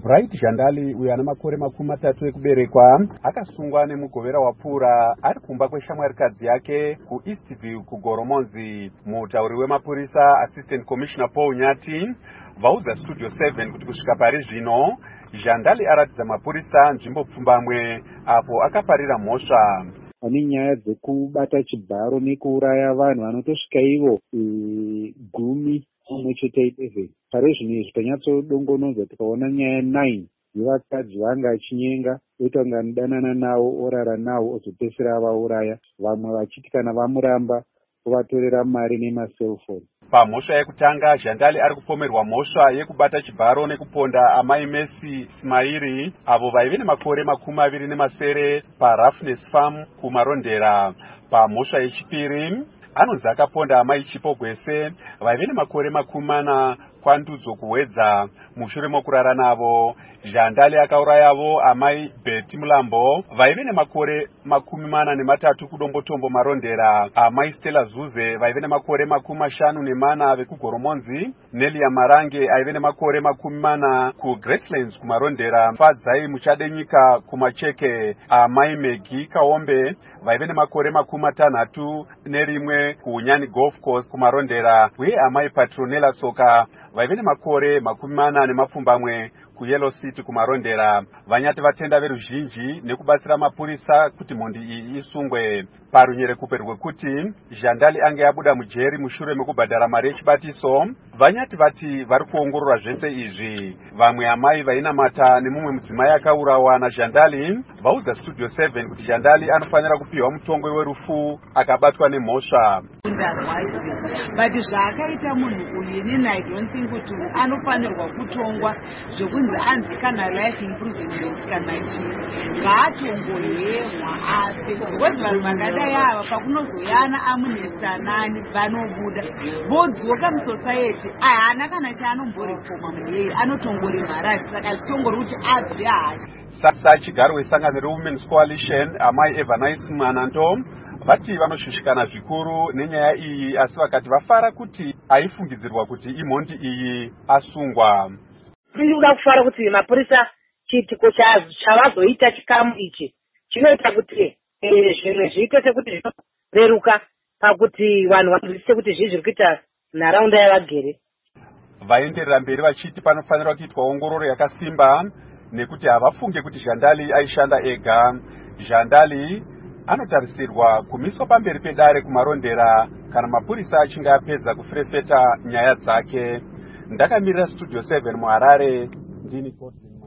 Bright Jandali uyo ana makore 30 ekuberekwa akasungwa nemugovera wapfuura ari kumba kweshamwarikadzi yake kuEastview kuGoromonzi. Mutauri wemapurisa Assistant Commissioner Paul Nyati vaudza Studio 7 kuti kusvika pari zvino Jandali aratidza mapurisa nzvimbo pfumbamwe apo akaparira mhosva. Pane nyaya dzekubata chibharo nekuuraya vanhu vanotosvika ivo 10 chete 11. Pari zvino izvi tanyatsodongonodza tikaona nyaya 9 yevakadzi vanga achinyenga oita kunge anodanana nawo orara nawo ozopedzisira avauraya, vamwe vachiti kana vamuramba ovatorera mari nemaselfoni. Pamhosva yekutanga Jandali ari kupomerwa mhosva yekubata chibharo nekuponda amai Messi Smairi avo vaive nemakore 27 paRoughness Farm kuMarondera. Pamhosva yechipiri anonzi akaponda amai Chipogwese vaive nemakore 40 kwandudzo kuwedza. Mushure mokurara navo, Jandali akaurayavo amai Betty Mulambo vaive nemakore 43 kudombotombo Marondera, amai Stella Zuze vaive nemakore 54 vekuGoromonzi, Nelia Marange aive nemakore 40 kuGracelands kuMarondera, Fadzai Muchadenyika kuMacheke, amai Megi Kaombe vaive nemakore 61 kuUnyani Golf Course kuMarondera, uye amai Patronella Tsoka vaive nemakore 40 kuYellow City kuMarondera. Vanyati vatenda veruzhinji nekubatsira mapurisa kuti mhondi iyi isungwe. Parunyerekupe rwekuti Jandali ange abuda mujeri mushure mekubhadhara mari yechibatiso, vanyati vati vari kuongorora zvese izvi. Vamwe amai vainamata nemumwe mudzimai akaurawa naJandali vaudza Studio 7 kuti Jandali anofanira kupiwa mutongo werufu akabatwa nemhosva. But zvakaita munhu uyu inini I don't think kuti anofanirwa kutongwa zvekunzi anzi kana life imprisonment kana chii. Ngaatongoyemwa afe. Because vanhu vakadai ava pakunozoyana amunesanani vanobuda vodzoka musociety haana kana chaanomboriphoma mudei anotongoremharati. Saka zvitongori kuti abve hayi. Sasa chigaro wesangano reWomen's Coalition amai Evanice Mwananto vati vanoshushikana zvikuru nenyaya iyi, asi vakati vafara kuti aifungidzirwa kuti imhondi iyi asungwa. Ndinoda kufara kuti mapurisa chitiko chavazoita chikamu ichi chinoita kuti zvimwe zviite sekuti zvinoreruka pakuti vanhu vanzwisise kuti zviri kuita nharaunda yavagere. Vaenderera mberi vachiti panofanira kuitwa ongororo yakasimba nekuti havafunge kuti Jandali aishanda ega. Jandali anotarisirwa kumiswa pamberi pedare kuMarondera kana mapurisa achinge apedza kufurefeta nyaya dzake. Ndakamirira Studio 7 muHarare, ndini